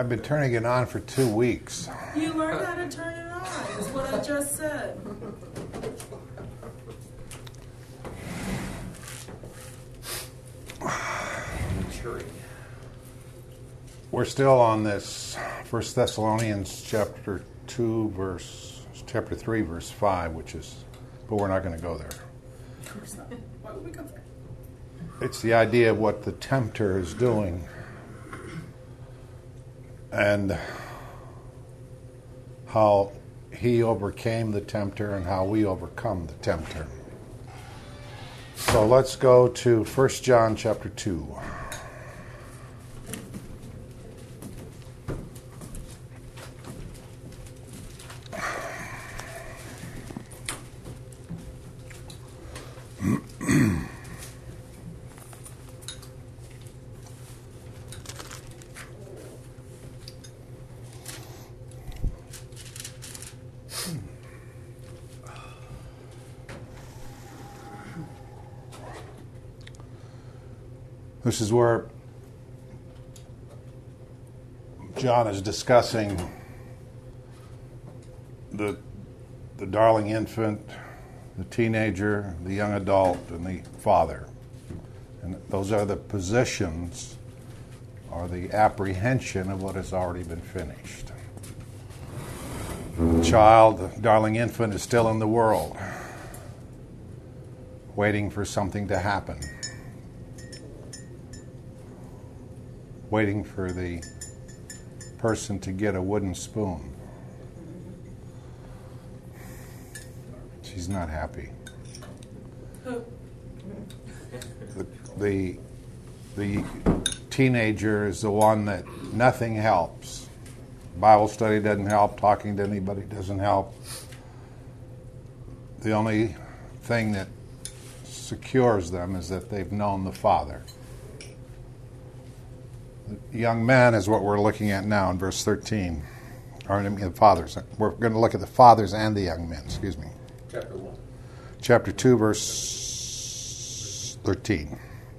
I've been turning it on for 2 weeks. You learned how to turn it on, is what I just said. We're still on this 1 Thessalonians chapter 3, verse 5, but we're not going to go there. Of course not. Why would we go there? It's the idea of what the tempter is doing and how he overcame the tempter and how we overcome the tempter. So let's go to 1 John chapter 2. This is where John is discussing the darling infant, the teenager, the young adult, and the father. And those are the positions or the apprehension of what has already been finished. The child, the darling infant, is still in the world, waiting for something to happen. Waiting for the person to get a wooden spoon. She's not happy. The teenager is the one that nothing helps. Bible study doesn't help. Talking to anybody doesn't help. The only thing that secures them is that they've known the Father. The young man is what we're looking at now in verse 13. Or I mean the fathers. We're going to look at the fathers and the young men. Excuse me. Chapter 1. Chapter 2, verse 13.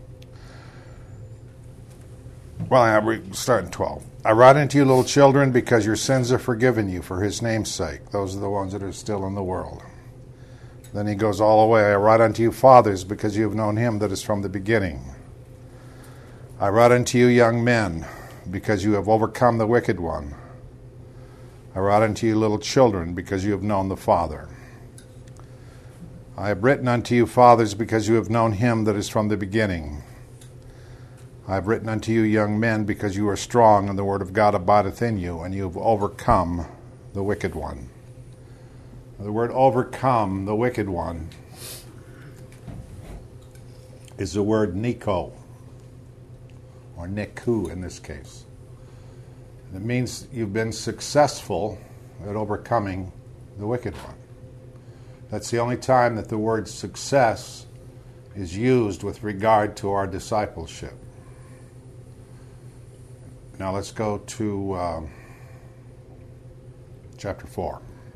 Well, we start in 12. I write unto you, little children, because your sins are forgiven you for his name's sake. Those are the ones that are still in the world. Then he goes all the way. I write unto you, fathers, because you have known him that is from the beginning. I write unto you, young men, because you have overcome the wicked one. I write unto you, little children, because you have known the Father. I have written unto you, fathers, because you have known him that is from the beginning. I have written unto you, young men, because you are strong, and the word of God abideth in you, and you have overcome the wicked one. The word overcome the wicked one is the word Nico, or Niku in this case. It means you've been successful at overcoming the wicked one. That's the only time that the word success is used with regard to our discipleship. Now let's go to chapter 4.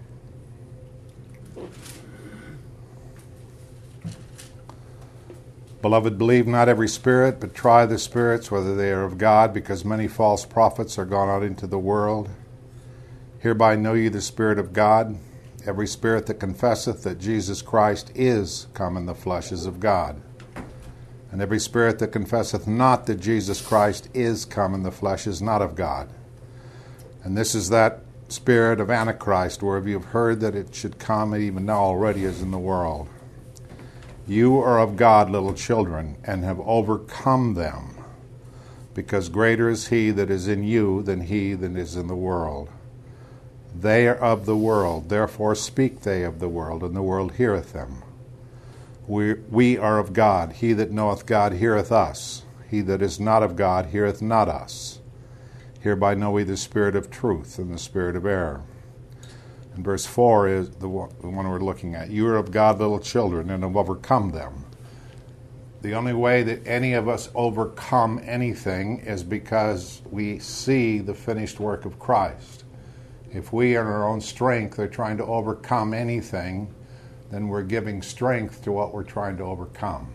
Beloved, believe not every spirit, but try the spirits whether they are of God, because many false prophets are gone out into the world. Hereby know ye the Spirit of God. Every spirit that confesseth that Jesus Christ is come in the flesh is of God. And every spirit that confesseth not that Jesus Christ is come in the flesh is not of God. And this is that spirit of Antichrist, whereof you have heard that it should come, and even now already is in the world. You are of God, little children, and have overcome them, because greater is he that is in you than he that is in the world. They are of the world, therefore speak they of the world, and the world heareth them. We are of God. He that knoweth God heareth us. He that is not of God heareth not us. Hereby know we the spirit of truth and the spirit of error. And verse 4 is the one we're looking at. You are of God, little children, and have overcome them. The only way that any of us overcome anything is because we see the finished work of Christ. If we, in our own strength, are trying to overcome anything, then we're giving strength to what we're trying to overcome.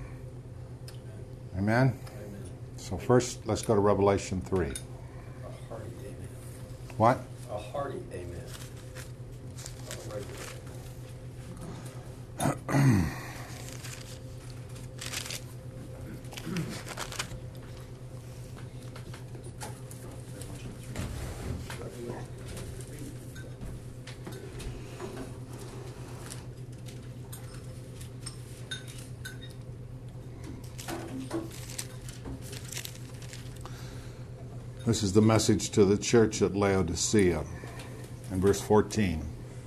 Amen? Amen. So first, let's go to Revelation 3. A hearty amen. What? A hearty amen. A regular. This is the message to the church at Laodicea, in verse 14.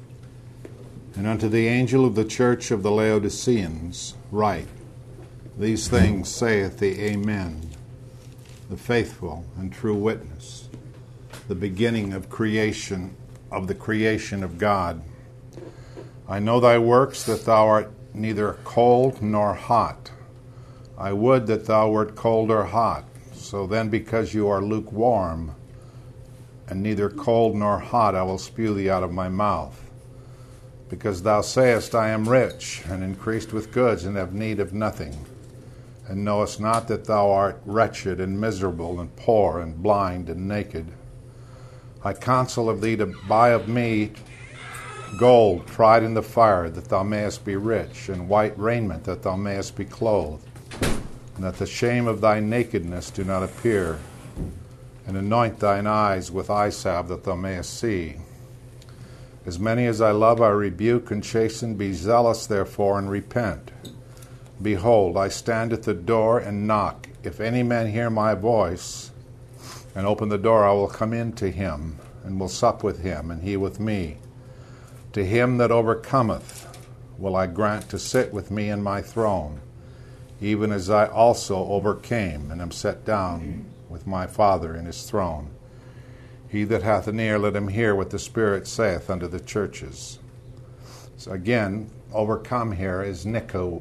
And unto the angel of the church of the Laodiceans write, These things saith the Amen, the faithful and true witness, the beginning of creation, of the creation of God. I know thy works, that thou art neither cold nor hot. I would that thou wert cold or hot. So then, because you are lukewarm, and neither cold nor hot, I will spew thee out of my mouth. Because thou sayest, I am rich, and increased with goods, and have need of nothing, and knowest not that thou art wretched, and miserable, and poor, and blind, and naked. I counsel of thee to buy of me gold tried in the fire, that thou mayest be rich, and white raiment, that thou mayest be clothed, and that the shame of thy nakedness do not appear, and anoint thine eyes with eye salve, that thou mayest see. As many as I love, I rebuke and chasten. Be zealous, therefore, and repent. Behold, I stand at the door and knock. If any man hear my voice and open the door, I will come in to him, and will sup with him, and he with me. To him that overcometh will I grant to sit with me in my throne, even as I also overcame, and am set down with my Father in his throne. He that hath an ear, let him hear what the Spirit saith unto the churches. So again, overcome here is Niku.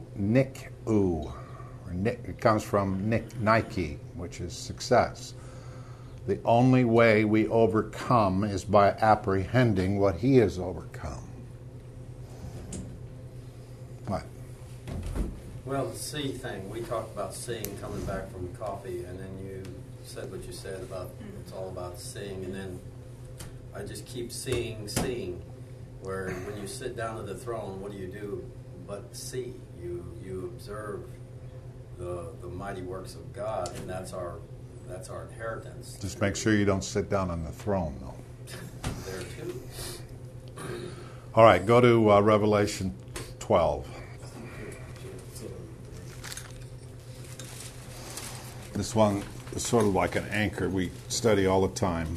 It comes from Nike, which is success. The only way we overcome is by apprehending what he has overcome. What? Well, the see thing, we talked about seeing coming back from coffee, and then you said what you said about it's all about seeing, and then I just keep seeing, where when you sit down at the throne, what do you do but see? You observe the mighty works of God, and that's our inheritance. Just make sure you don't sit down on the throne, though. There too. All right, go to Revelation 12. This one is sort of like an anchor we study all the time.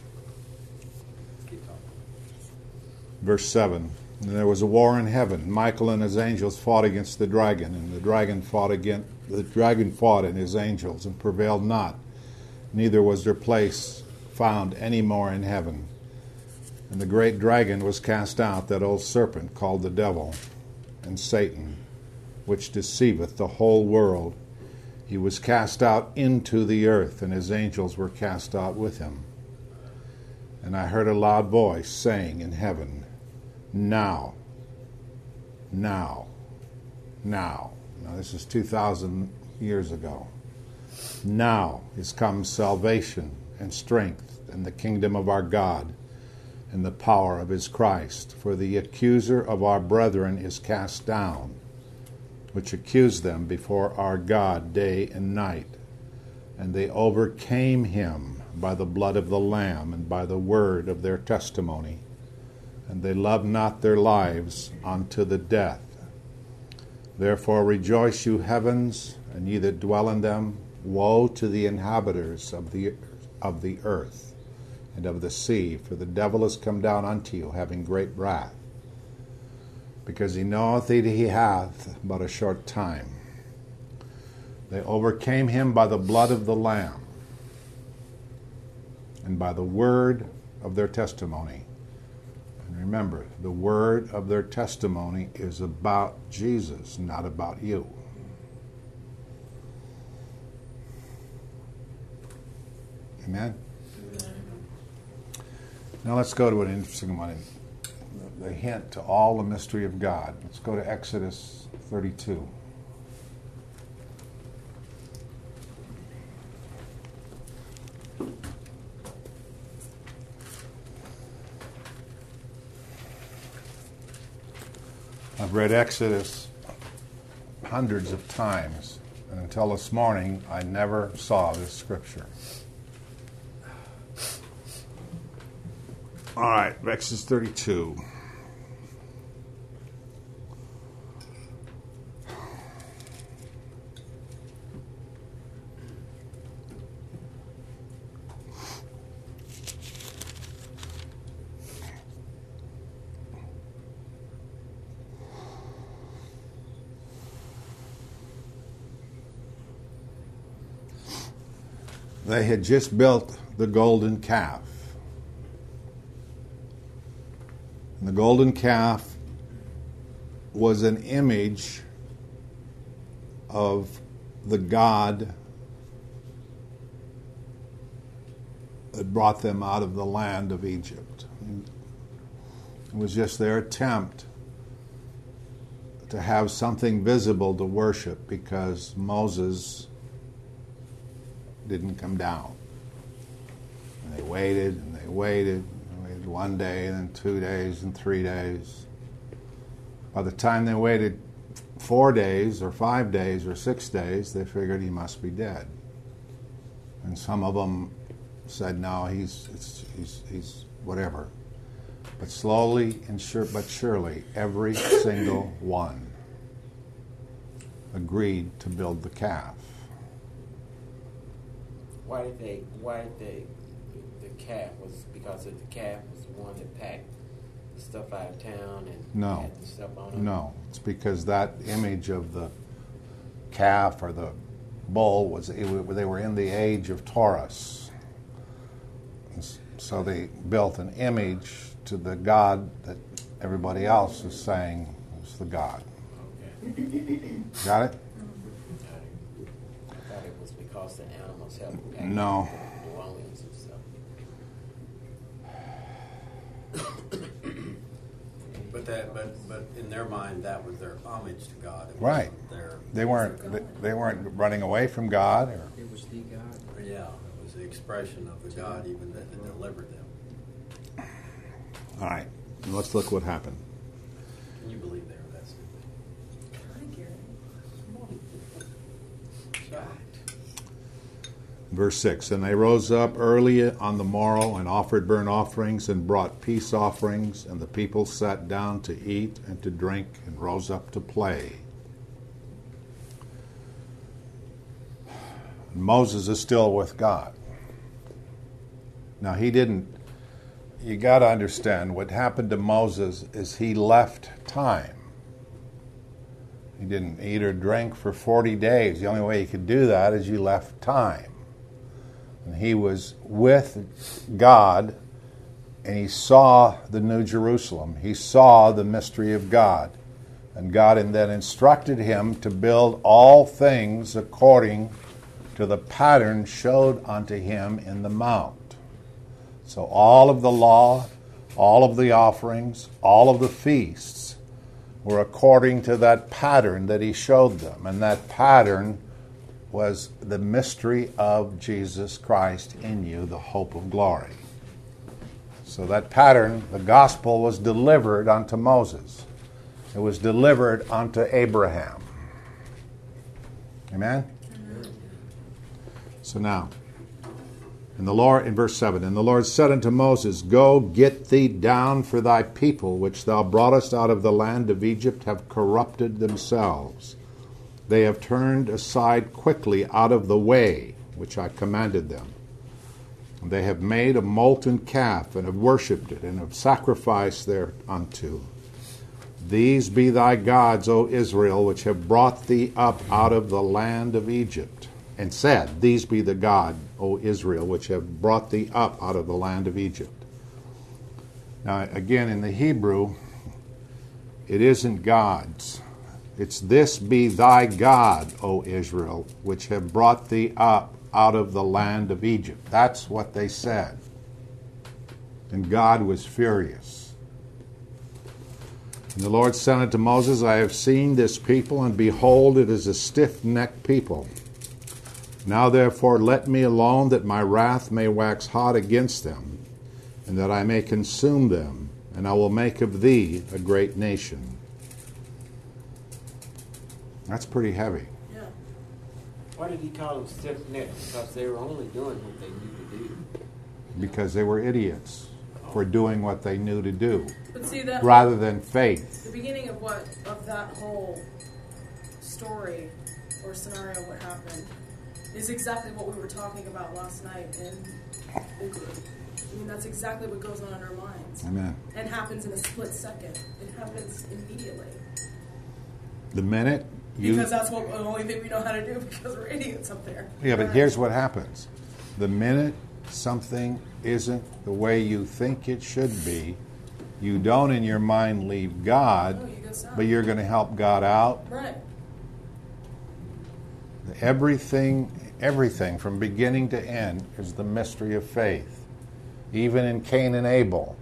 Keep talking. Verse 7. And there was a war in heaven. Michael and his angels fought against the dragon, and the dragon fought and his angels, and prevailed not. Neither was their place found any more in heaven. And the great dragon was cast out, that old serpent called the devil and Satan, which deceiveth the whole world. He was cast out into the earth, and his angels were cast out with him. And I heard a loud voice saying in heaven, Now. Now, this is 2,000 years ago. Now is come salvation and strength and the kingdom of our God and the power of his Christ. For the accuser of our brethren is cast down, which accused them before our God day and night. And they overcame him by the blood of the Lamb and by the word of their testimony. And they loved not their lives unto the death. Therefore rejoice, you heavens, and ye that dwell in them. Woe to the inhabitants of the earth and of the sea, for the devil is come down unto you, having great wrath, because he knoweth that he hath but a short time. They overcame him by the blood of the Lamb and by the word of their testimony. And remember, the word of their testimony is about Jesus, not about you. Amen? Now let's go to an interesting one. The hint to all the mystery of God. Let's go to Exodus 32. I've read Exodus hundreds of times, and until this morning, I never saw this scripture. All right, Exodus 32. They had just built the golden calf. And the golden calf was an image of the God that brought them out of the land of Egypt. It was just their attempt to have something visible to worship because Moses didn't come down. And they waited and they waited. They waited 1 day and then 2 days and 3 days. By the time they waited 4 days or 5 days or 6 days, they figured he must be dead. And some of them said, no, he's whatever. But slowly and surely, every single one agreed to build the calf. Why did the calf was because the calf was the one that packed the stuff out of town and had the stuff on it? No, it's because that image of the calf or the bull they were in the age of Taurus. So they built an image to the God that everybody else is saying is the God. Okay. Got it? I thought it was because the animals helped pack No. the dwellings and stuff. But in their mind, that was their homage to God. It Right. wasn't They weren't running away from God. Or, It was the God. Yeah, it was the expression of the God even that delivered them. all right, let's look what happened. Can you believe they were that stupid? I get it. Shocked. Verse 6, and they rose up early on the morrow and offered burnt offerings and brought peace offerings, and the people sat down to eat and to drink and rose up to play. And Moses is still with God. Now you got to understand what happened to Moses is he left time. He didn't eat or drink for 40 days. The only way you could do that is you left time. And he was with God, and he saw the New Jerusalem. He saw the mystery of God. And God then instructed him to build all things according to the pattern showed unto him in the mount. So all of the law, all of the offerings, all of the feasts were according to that pattern that he showed them. And that pattern was the mystery of Jesus Christ in you, the hope of glory. So that pattern, the gospel, was delivered unto Moses. It was delivered unto Abraham. Amen? So now, in verse 7, and the Lord said unto Moses, go, get thee down, for thy people, which thou broughtest out of the land of Egypt, have corrupted themselves. They have turned aside quickly out of the way which I commanded them. And they have made a molten calf, and have worshipped it, and have sacrificed thereunto. These be thy gods, O Israel, which have brought thee up out of the land of Egypt. And said, these be the God, O Israel, which have brought thee up out of the land of Egypt. Now, again, in the Hebrew, it isn't gods. It's this be thy God, O Israel, which have brought thee up out of the land of Egypt. That's what they said. And God was furious. And the Lord said unto Moses, I have seen this people, and behold, it is a stiff-necked people. Now therefore let me alone, that my wrath may wax hot against them, and that I may consume them, and I will make of thee a great nation. That's pretty heavy. Yeah. Why did he call them stiff-necked? Because they were only doing what they knew to do. Because they were idiots for doing what they knew to do, But see that rather than faith. the beginning of that whole story or scenario, what happened, is exactly what we were talking about last night in Euclid. I mean, that's exactly what goes on in our minds. Amen. And happens in a split second. It happens immediately. The minute you... Because that's the only thing we know how to do, because we're idiots up there. Yeah, but here's what happens. The minute something isn't the way you think it should be, you don't in your mind leave God, No, you go south. but you're going to help God out. Right. Everything from beginning to end is the mystery of faith. Even in Cain and Abel.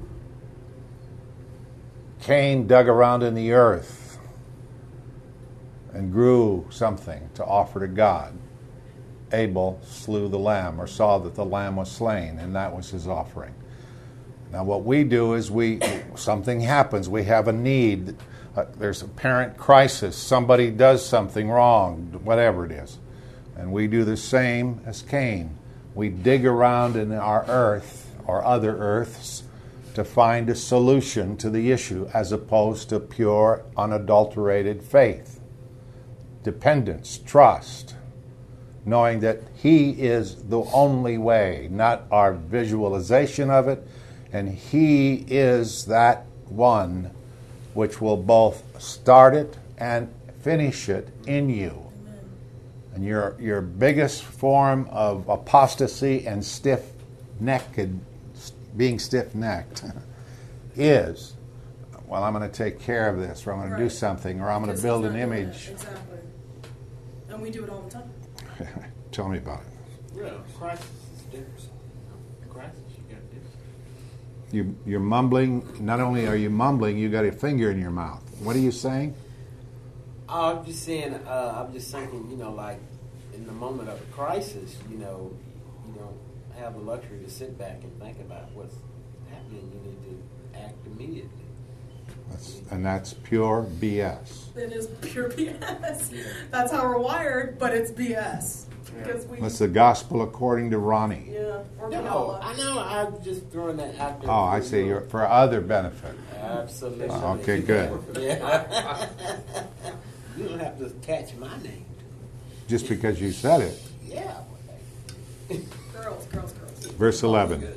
Cain dug around in the earth and grew something to offer to God. Abel slew the lamb, or saw that the lamb was slain, and that was his offering. Now what we do is something happens, we have a need, there's a parent crisis, somebody does something wrong, whatever it is. And we do the same as Cain. We dig around in our earth, or other earths, to find a solution to the issue, as opposed to pure, unadulterated faith. Dependence, trust, knowing that He is the only way, not our visualization of it, and He is that one which will both start it and finish it in you. And your biggest form of apostasy and being stiff-necked is, well, I'm going to take care of this, or I'm going to do something, or I'm going to build an image. Exactly. And we do it all the time. Tell me about it. Well, crisis is different. Crisis, you got this. You're mumbling. Not only are you mumbling, you got a finger in your mouth. What are you saying? I'm just saying, I'm just thinking, like in the moment of a crisis, you don't have the luxury to sit back and think about what's happening. You need to act immediately. That's pure BS. It is pure BS. Yeah. That's how we're wired, but it's BS. Because That's the gospel according to Ronnie. Yeah. Or No, I know. I'm just throwing that out there. Oh, I see. You're for other benefit. Absolutely. Okay, good. Yeah. You don't have to catch my name. Just because you said it. Yeah. Girls. Verse 11.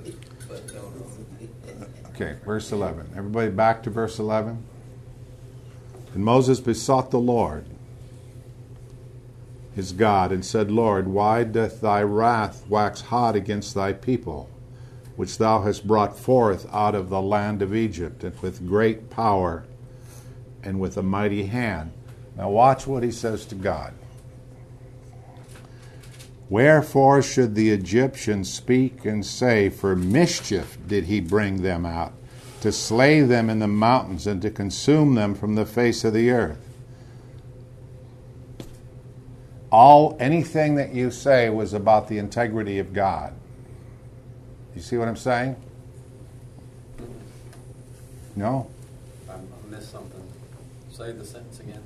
Okay, verse 11. Everybody back to verse 11. And Moses besought the Lord, his God, and said, Lord, why doth thy wrath wax hot against thy people, which thou hast brought forth out of the land of Egypt, and with great power and with a mighty hand? Now watch what he says to God. Wherefore should the Egyptians speak and say, for mischief did he bring them out, to slay them in the mountains and to consume them from the face of the earth? Anything that you say was about the integrity of God. You see what I'm saying? No? I missed something. Say the sentence again.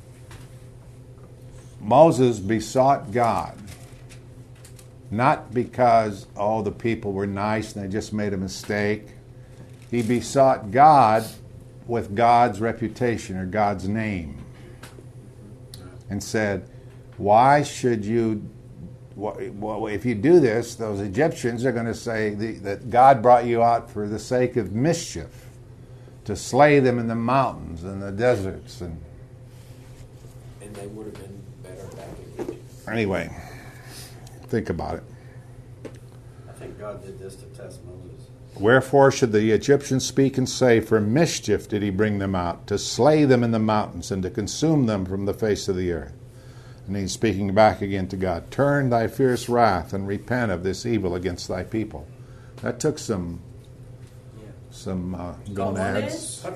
Moses besought God, not because, the people were nice and they just made a mistake. He besought God with God's reputation or God's name and said, why should you, if you do this, those Egyptians are going to say that God brought you out for the sake of mischief, to slay them in the mountains and the deserts. And they would have been better back in Egypt. Anyway, think about it. I think God did this to test Moses. Wherefore should the Egyptians speak and say, for mischief did he bring them out, to slay them in the mountains and to consume them from the face of the earth? And he's speaking back again to God. Turn thy fierce wrath and repent of this evil against thy people. That took some gonads.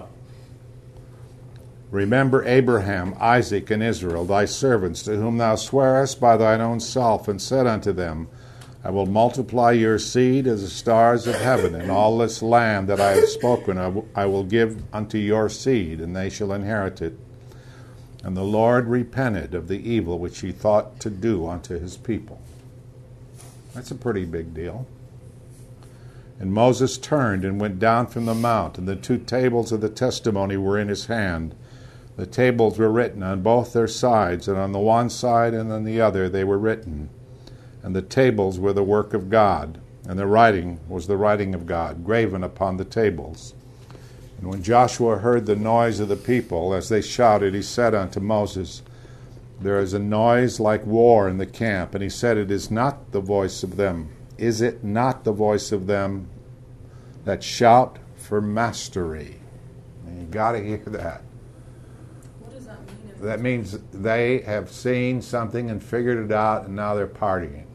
Remember Abraham, Isaac, and Israel, thy servants, to whom thou swarest by thine own self, and said unto them, I will multiply your seed as the stars of heaven, and all this land that I have spoken of I will give unto your seed, and they shall inherit it. And the Lord repented of the evil which he thought to do unto his people. That's a pretty big deal. And Moses turned and went down from the mount, and the 2 tables of the testimony were in his hand. The tables were written on both their sides, and on the one side and on the other they were written. And the tables were the work of God, and the writing was the writing of God, graven upon the tables. And when Joshua heard the noise of the people, as they shouted, he said unto Moses, There is a noise like war in the camp. And he said, It is not the voice of them. Is it not the voice of them that shout for mastery? And you got to hear that. What does that mean? That means they have seen something and figured it out, and now they're partying.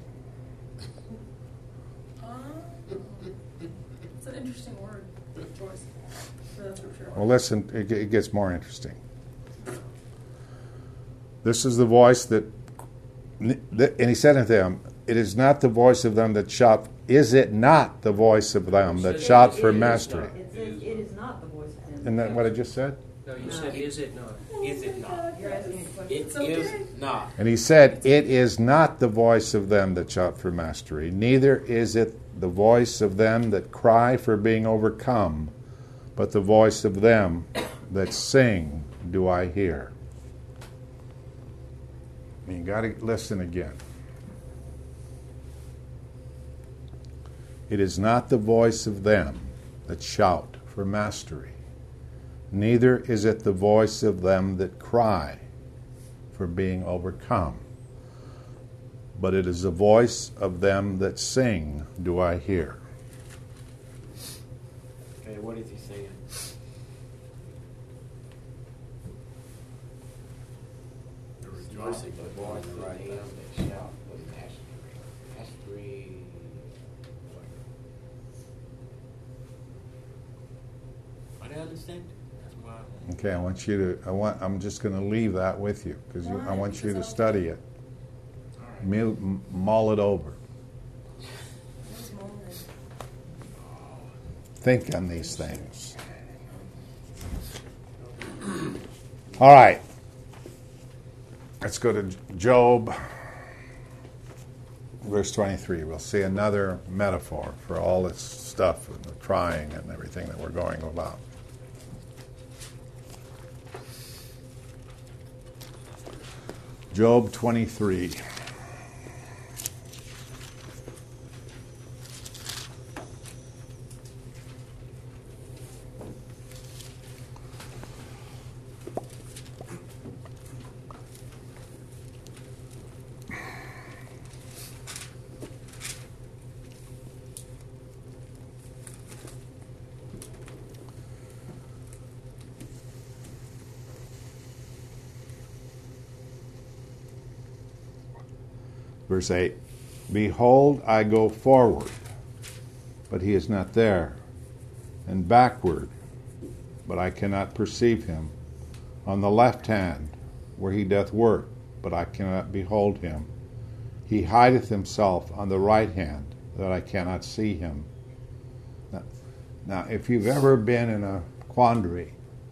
It's an interesting word choice for that scripture. Well, listen, it gets more interesting. This is the voice that, and he said unto them, It is not the voice of them that shout. Is it not the voice of them that shout for mastery? It says, it is not the voice of them. Isn't that what I just said? No, you said, is it not? Is it not? You're asking a question. It It's okay. is not. And he said, It is not the voice of them that shout for mastery, neither is it the voice of them that cry for being overcome, but the voice of them that sing do I hear. You got to listen again. It is not the voice of them that shout for mastery, neither is it the voice of them that cry for being overcome, but it is the voice of them that sing do I hear. Okay, what is he saying? The rejoicing The of voice the of right them thing. that shout for mastery. Mastery. I don't understand. That's why. Okay, I'm just going to leave that with you because I Why? want you to Because study it, All right. mull it over, Those moments. think on these things. All right, let's go to Job, verse 23. We'll see another metaphor for all this stuff and the trying and everything that we're going about. Job 23. Verse 8, Behold, I go forward, but he is not there, and backward, but I cannot perceive him. On the left hand, where he doth work, but I cannot behold him. He hideth himself on the right hand, that I cannot see him. Now, if you've ever been in a quandary,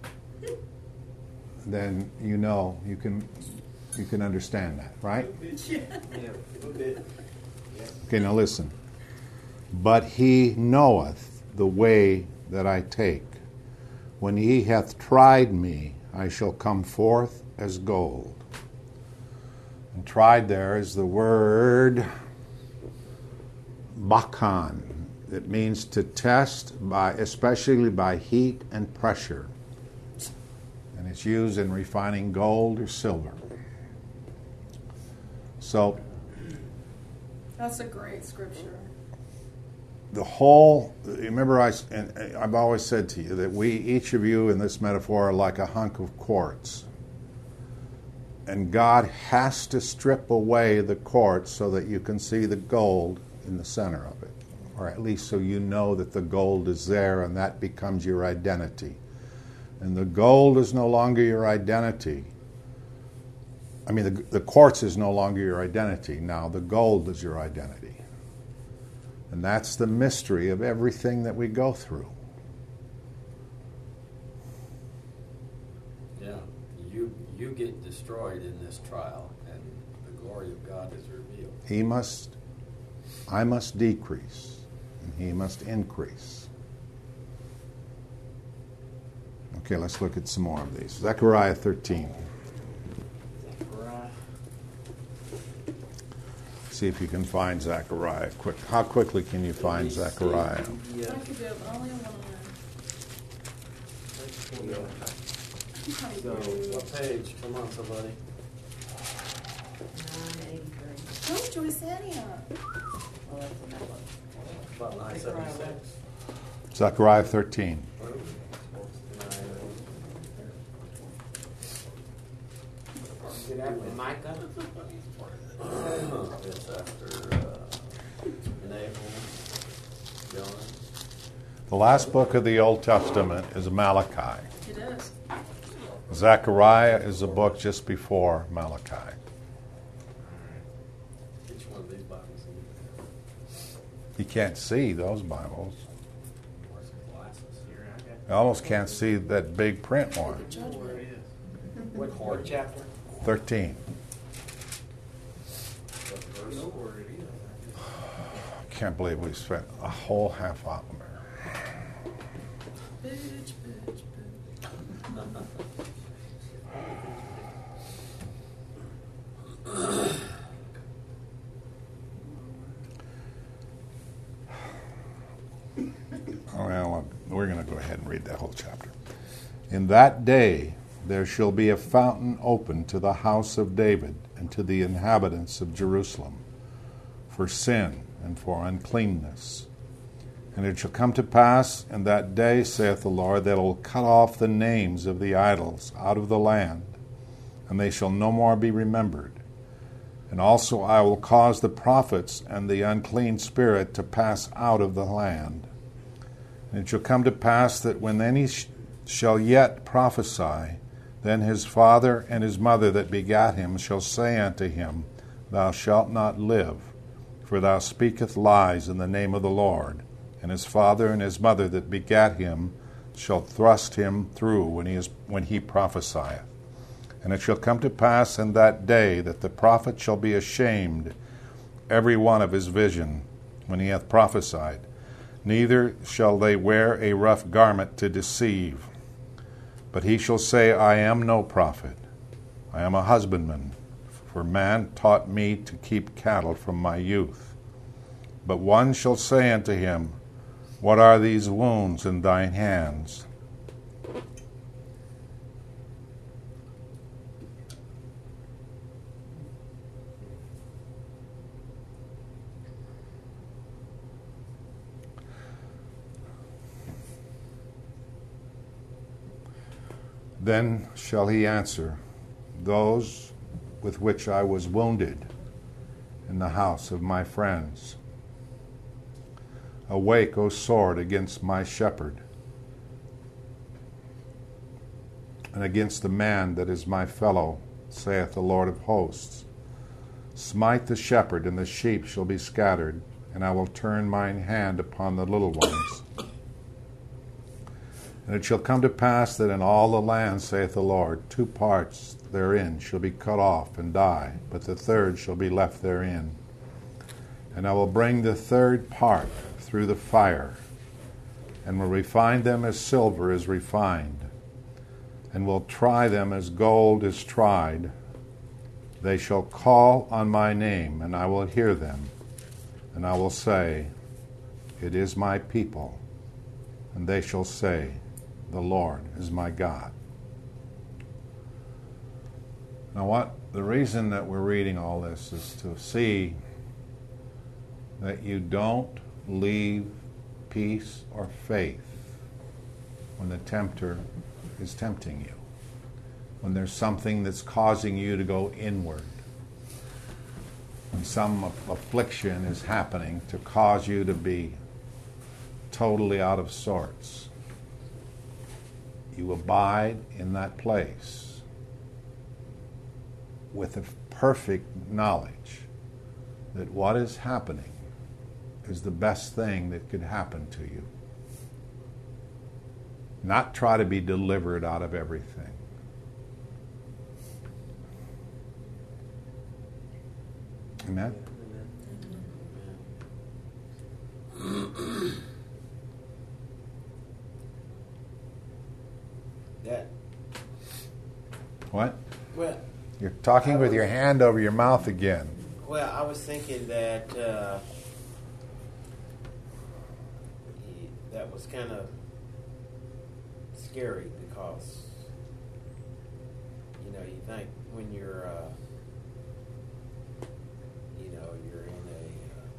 then you know you can understand that, right? Yeah, a little bit. Okay, now listen. But he knoweth the way that I take. When he hath tried me, I shall come forth as gold. And tried there is the word bakan. It means to test especially by heat and pressure. And it's used in refining gold or silver. So That's a great scripture. the whole, remember I've always said to you that each of you in this metaphor are like a hunk of quartz. And God has to strip away the quartz so that you can see the gold in the center of it. Or at least so you know that the gold is there and that becomes your identity. And the gold is no longer your identity. I mean, the quartz is no longer your identity. Now the gold is your identity. And that's the mystery of everything that we go through. Yeah, you get destroyed in this trial, and the glory of God is revealed. I must decrease, and he must increase. Okay, let's look at some more of these. Zechariah 13. Zechariah. See if you can find Zechariah. How quickly can you find Zechariah? I could do it, but I only have one So, What page? Come on, somebody. 983. Don't Joyce Annia. Well, that's in that one. About 976. Zechariah 13. is it after Micah? It's after Nahum, Jonah. The last book of the Old Testament is Malachi. It is. Zechariah is a book just before Malachi. Each one of these Bibles. You can't see those Bibles. Where's the glasses? You almost can't see that big print one. Judgment. What chapter? 13. What verse? Can't believe we spent a whole half hour. Bitch, bitch, bitch. Well, we're going to go ahead and read that whole chapter. In that day there shall be a fountain open to the house of David and to the inhabitants of Jerusalem for sin and for uncleanness. And it shall come to pass in that day, saith the Lord, that I will cut off the names of the idols out of the land, and they shall no more be remembered. And also I will cause the prophets and the unclean spirit to pass out of the land. And it shall come to pass that when any shall yet prophesy, then his father and his mother that begat him shall say unto him, Thou shalt not live, for thou speakest lies in the name of the Lord. And his father and his mother that begat him shall thrust him through when he prophesieth. And it shall come to pass in that day that the prophet shall be ashamed every one of his vision when he hath prophesied. Neither shall they wear a rough garment to deceive. But he shall say, I am no prophet. I am a husbandman. For man taught me to keep cattle from my youth. But one shall say unto him, What are these wounds in thine hands? Then shall he answer, Those with which I was wounded in the house of my friends. Awake, O sword, against my shepherd, and against the man that is my fellow, saith the Lord of hosts. Smite the shepherd, and the sheep shall be scattered, and I will turn mine hand upon the little ones. And it shall come to pass that in all the land, saith the Lord, 2 parts therein shall be cut off and die, but the third shall be left therein. And I will bring the third part through the fire, and will refine them as silver is refined, and will try them as gold is tried. They shall call on my name, and I will hear them, and I will say, It is my people. And they shall say, The Lord is my God. Now the reason that we're reading all this is to see that you don't leave peace or faith when the tempter is tempting you, when there's something that's causing you to go inward, when some affliction is happening to cause you to be totally out of sorts. You abide in that place with a perfect knowledge that what is happening is the best thing that could happen to you. Not try to be delivered out of everything. Amen? That, What? well, You're talking with your hand over your mouth again. well, I was thinking that that was kind of scary because, you know, you think when you're, you know, you're in a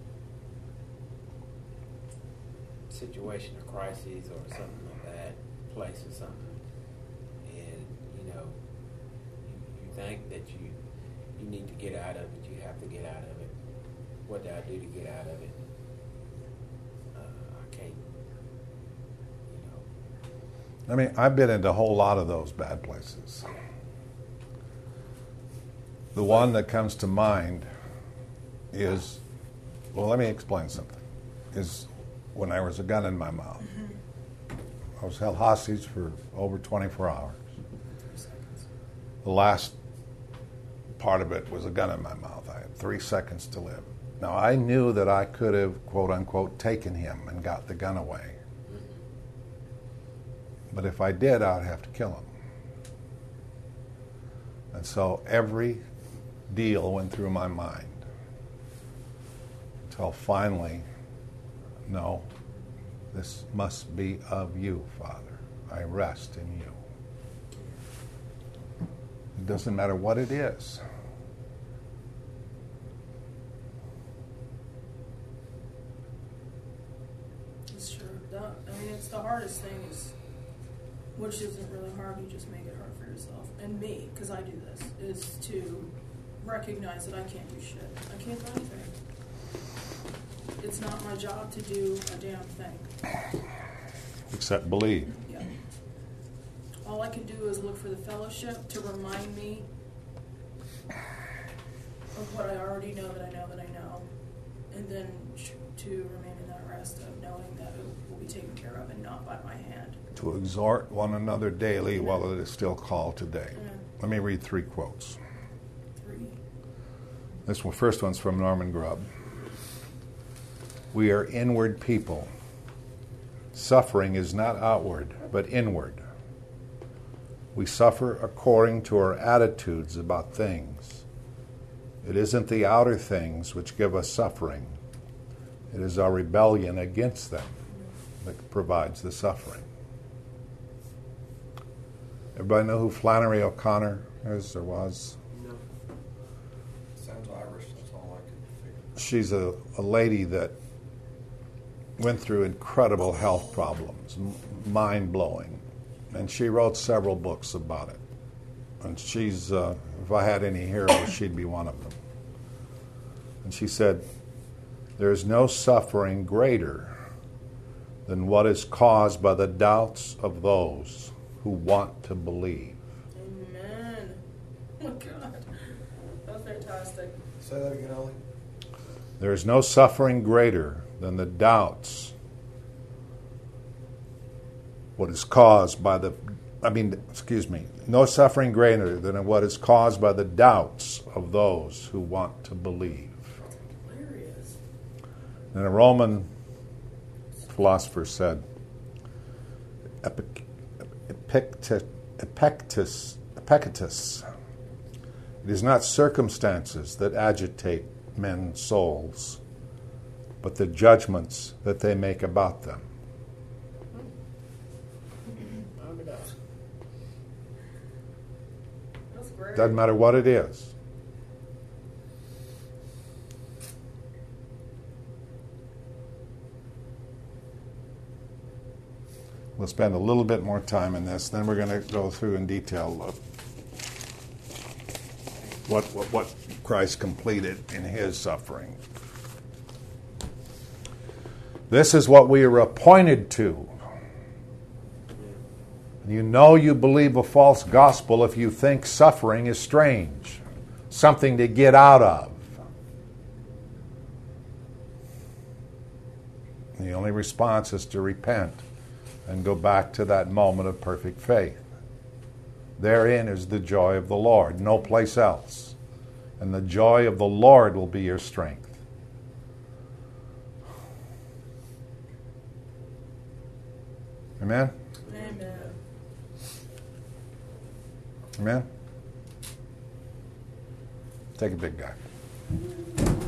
situation of crisis or something like that, place or something, and, you know, you think that you need to get out of it, you have to get out of it. What do I do to get out of it? I can't, you know. I mean, I've been into a whole lot of those bad places. The one that comes to mind is, well, let me explain something, is when there was a gun in my mouth. I was held hostage for over 24 hours. The last part of it was a gun in my mouth. I had 3 seconds to live. Now, I knew that I could have, quote unquote, taken him and got the gun away. But if I did, I'd have to kill him. And so every deal went through my mind until finally, no, this must be of you, Father. I rest in you. It doesn't matter what it is. It's true. I mean, it's the hardest thing is, which isn't really hard, you just make it hard for yourself. And me, because I do this, is to recognize that I can't do shit. I can't do anything. It's not my job to do a damn thing. Except believe. Yeah. All I can do is look for the fellowship to remind me of what I already know that I know that I know. And then to remain in that rest of knowing that it will be taken care of and not by my hand. To exhort one another daily while it is still called today. Yeah. Let me read 3 quotes. 3. This one, first one's from Norman Grubb. We are inward people. Suffering is not outward, but inward. We suffer according to our attitudes about things. It isn't the outer things which give us suffering. It is our rebellion against them that provides the suffering. Everybody know who Flannery O'Connor is or was? No. Sounds Irish, that's all I could figure. She's a lady that went through incredible health problems, mind-blowing. And she wrote several books about it. And she's, if I had any heroes, she'd be one of them. And she said, there is no suffering greater than what is caused by the doubts of those who want to believe. Amen. Oh my God. That's fantastic. Say that again, Ollie. There is no suffering greater than the doubts, what is caused by no suffering greater than what is caused by the doubts of those who want to believe. Hilarious. And a Roman philosopher said, Epictetus, it is not circumstances that agitate men's souls, but the judgments that they make about them. That's great. Doesn't matter what it is. We'll spend a little bit more time in this, then we're going to go through in detail what Christ completed in his suffering. This is what we are appointed to. You know you believe a false gospel if you think suffering is strange, something to get out of. The only response is to repent and go back to that moment of perfect faith. Therein is the joy of the Lord, no place else. And the joy of the Lord will be your strength. Amen? Amen. Amen? Take a big guy.